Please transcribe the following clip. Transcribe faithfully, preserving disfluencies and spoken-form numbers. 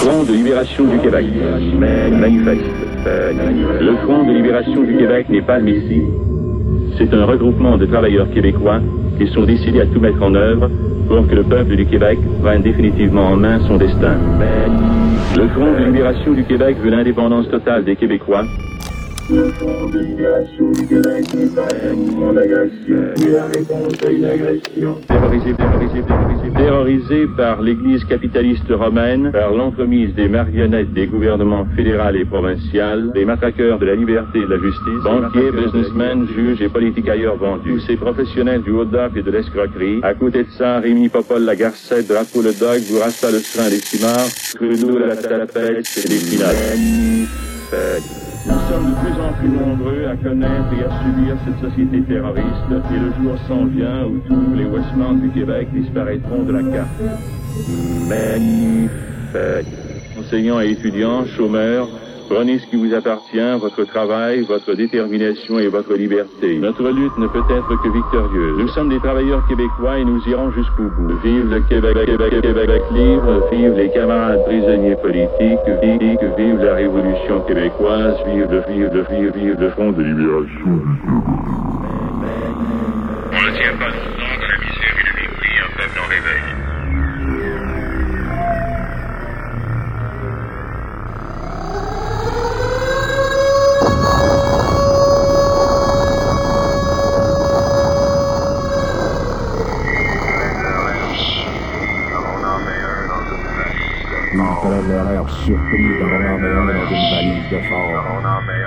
Front de libération du Québec. Manifeste. Le Front de libération du Québec n'est pas le Messie. C'est un regroupement de travailleurs québécois qui sont décidés à tout mettre en œuvre pour que le peuple du Québec prenne définitivement en main son destin. Le Front de libération du Québec veut l'indépendance totale des Québécois. Le Front de libération du Québec n'est pas un mouvement d'agression, mais la réponse à une agression. Terrorisé, terrorisé, terrorisé, terrorisé par l'Église capitaliste romaine, par l'entremise des marionnettes des gouvernements fédéral et provincial, des matraqueurs de la liberté et de la justice, banquiers, businessmen, juges et politiques ailleurs vendus, tous ces professionnels du hold-up et de l'escroquerie. À côté de ça, Rémi Popol, la Garcette, Drapeau le Dog, Bourassa le Serin des Cimards, Trudeau, la Tapette et les Pinades. Nous sommes de plus en plus nombreux à connaître et à subir cette société terroriste, et le jour s'en vient où tous les Westmans du Québec disparaîtront de la carte. Manifeste. Enseignants et étudiants, chômeurs, prenez ce qui vous appartient, votre travail, votre détermination et votre liberté. Notre lutte ne peut être que victorieuse. Nous sommes des travailleurs québécois et nous irons jusqu'au bout. Vive le Québec, Québec, Québec libre, vive les camarades prisonniers politiques, vive, vive la révolution québécoise, vive le, vive le, vive, vive le Front de libération du Québec. On ne tient pas longtemps dans la misère et le mépris, un peuple en réveil. Une prenne l'horaire surpris dans mon emmène dans une valise de fort.